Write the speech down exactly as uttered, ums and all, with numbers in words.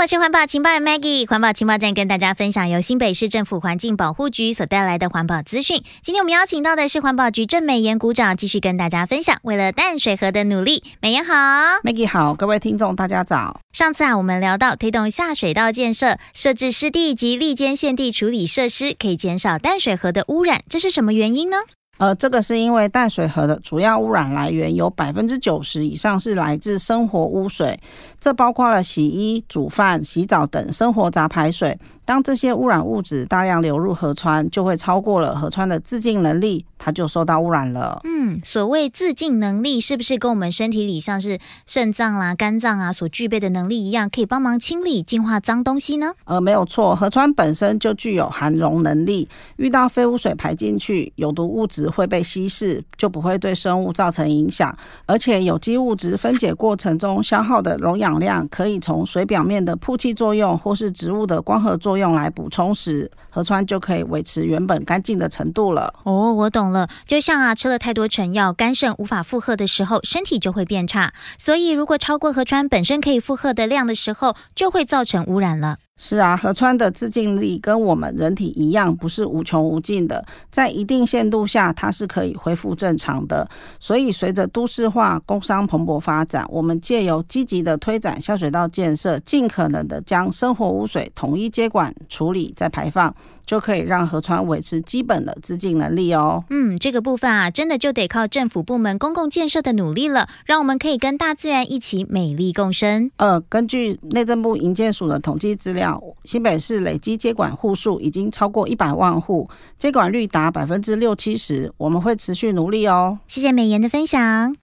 我是环保情报人 Maggie， 环保情报站跟大家分享由新北市政府环境保护局所带来的环保资讯。今天我们邀请到的是环保局郑美妍股长，继续跟大家分享为了淡水河的努力。美妍好。 Maggie 好，各位听众大家早。 上次啊，我们聊到推动下水道建设，设置湿地及砾间限地处理设施，可以减少淡水河的污染，这是什么原因呢？ 呃，这个是因为淡水河的主要污染来源有 百分之九十 以上是来自生活污水，这包括了洗衣、煮饭、洗澡等生活杂排水。当这些污染物质大量流入河川，就会超过了河川的自净能力，它就受到污染了。 嗯，所谓自净能力，是不是跟我们身体里像是肾脏啦、肝脏啊所具备的能力一样，可以帮忙清理、净化脏东西呢？ 呃，没有错，河川本身就具有含溶能力，遇到废污水排进去，有毒物质会被稀释，就不会对生物造成影响。而且有机物质分解过程中消耗的溶氧量，可以从水表面的曝气作用或是植物的光合作用来补充时，河川就可以维持原本干净的程度了。 哦，我懂了，就像啊吃了太多成药，肝肾无法负荷的时候，身体就会变差。所以如果超过河川本身可以负荷的量的时候，就会造成污染了。 是啊，河川的自净力跟我们人体一样，不是无穷无尽的，在一定限度下它是可以恢复正常的。所以随着都市化、工商蓬勃发展，我们借由积极的推展下水道建设，尽可能的将生活污水统一接管处理再排放，就可以让河川维持基本的自净能力哦。 嗯，这个部分啊，真的就得靠政府部门公共建设的努力了，让我们可以跟大自然一起美丽共生。 呃，根据内政部营建署的统计资料，新北市累积接管户数已经超过一百万户，接管率达百分之六七十，我们会持续努力哦。 谢谢美妍的分享。